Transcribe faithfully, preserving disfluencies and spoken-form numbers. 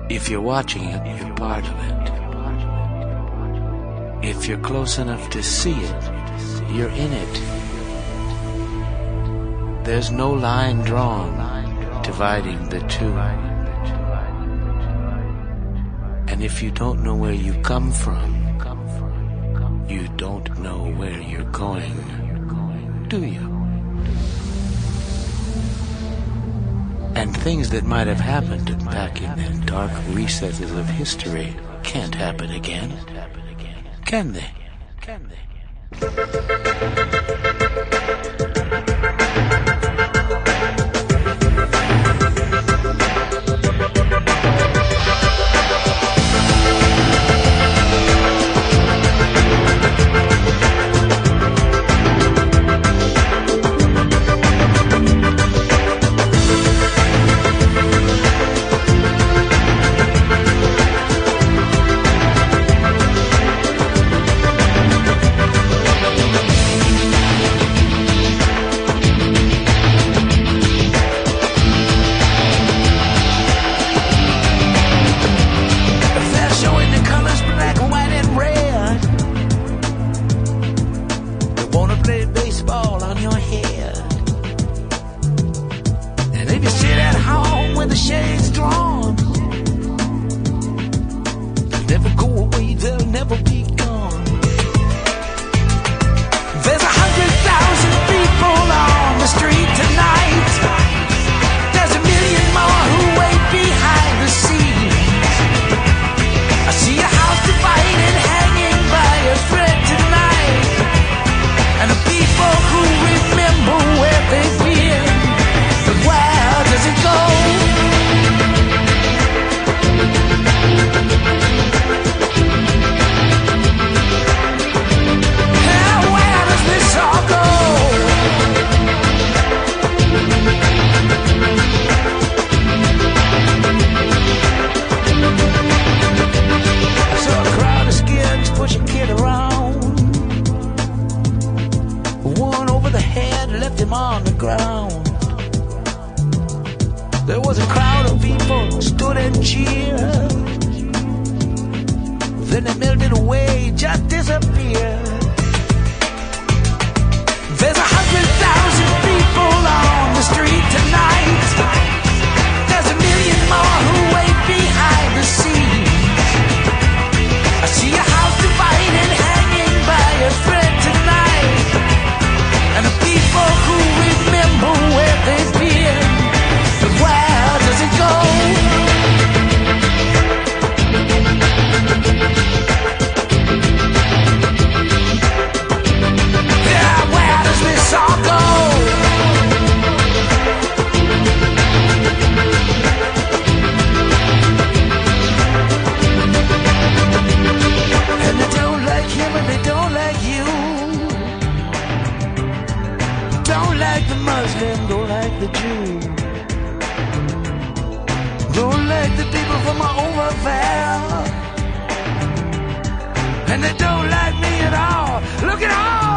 If you're watching it, you're part of it. If you're close enough to see it, you're in it. There's no line drawn dividing the two. And if you don't know where you come from, you don't know where you're going, do you? And things that might have happened back in the dark recesses of history can't happen again, can they? Can they? On the ground, there was a crowd of people stood and cheered. Then they melted away, just disappeared. There's a hundred thousand people on the street tonight. There's a million more who wait behind the scenes. I see a house divided, hanging by a thread tonight. And the people who remember where they've been, but where does it go? Yeah, where does this all go? And they don't like him and they don't like you. Don't like the Muslim, don't like the Jew. Don't like the people from over there. And they don't like me at all. Look at all